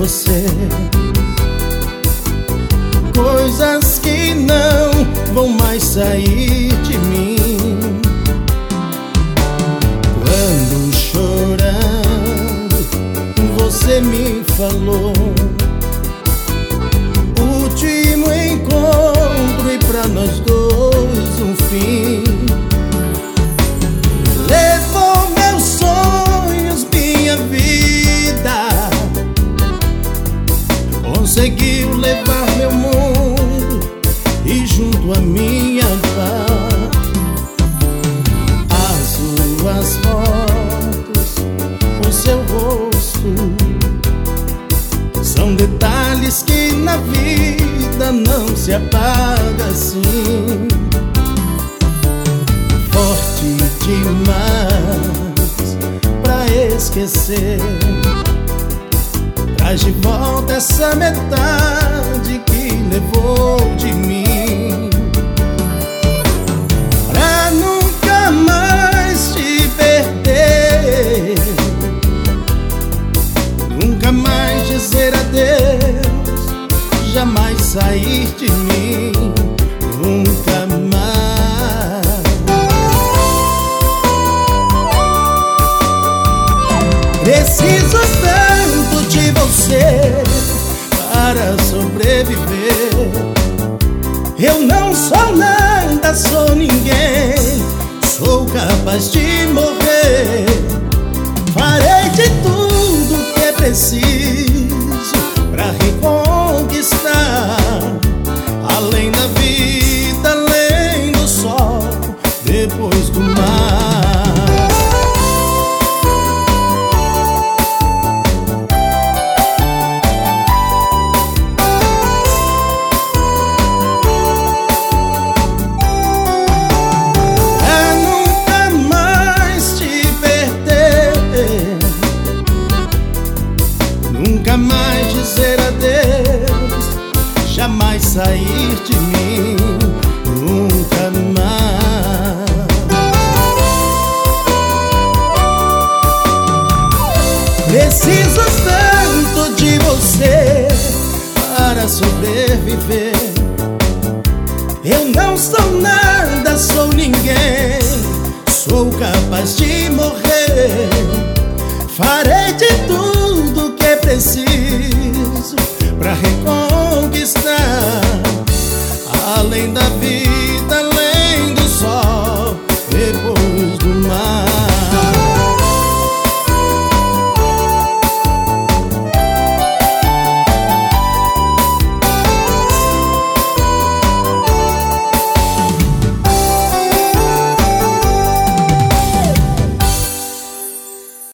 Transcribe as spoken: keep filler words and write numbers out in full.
você, coisas que não vão mais sair de mim. Quando chorando você me falou, último encontro e pra nós dois um fim. Levou meus sonhos, minha vida, conseguiu levar meu mundo e junto a minha paz. As suas fotos, o seu rosto, são detalhes que na vida não se apaga assim. Forte demais pra esquecer, traz de volta essa metade que levou de mim, pra nunca mais te perder, nunca mais dizer adeus, jamais sair de mim, nunca mais. Preciso tanto de você para sobreviver. Eu não sou nada, sou ninguém, sou capaz de morrer. Farei de tudo que é preciso pra reconquistar, além da vida, além do sol, depois do mar. Nunca mais dizer adeus, jamais sair de mim, nunca mais. Preciso tanto de você para sobreviver. Eu não sou nada, sou ninguém, sou capaz de morrer. Farei de tudo que é preciso pra reconquistar, além da vida.